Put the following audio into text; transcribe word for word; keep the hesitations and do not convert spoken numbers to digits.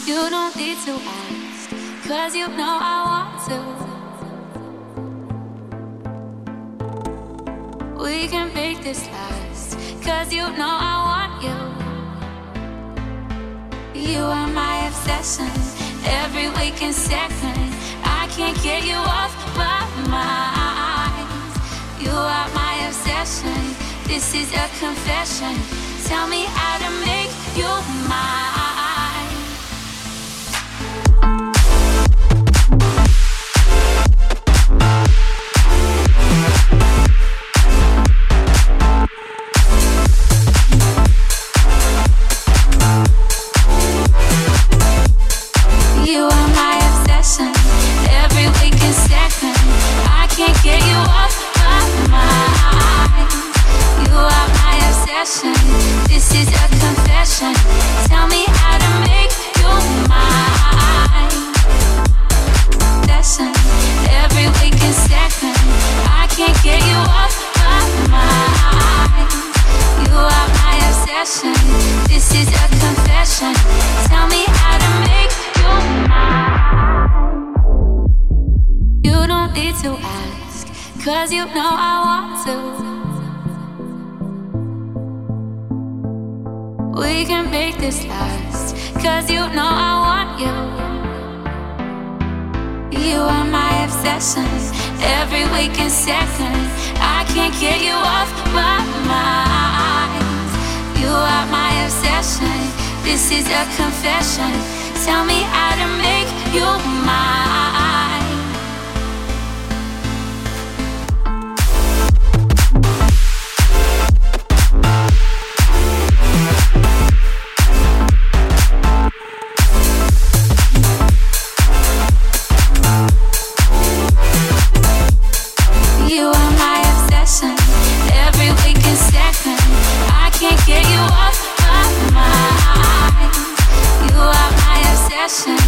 You don't need to ask, cause you know I want to. We can make this last, cause you know I want you. You are my obsession, every waking second. I can't get you off my mind. You are my obsession, this is a confession. Tell me how to make you mine. You are my obsession, every waking second. I can't get you off my mind. You are my obsession, this is a confession. Tell me how to make you mine. Obsession, every waking second. I can't get you off my mind. You are my obsession, this is a confession. Tell me how to make you mine. You don't need to ask, cause you know I want to. We can make this last, cause you know I want you. You are my obsession, every waking second. I can't get you off my mind. You are my obsession, this is a confession. Tell me how to make you mine. You are my obsession, every waking second. I can't get you off my mind. You are my obsession,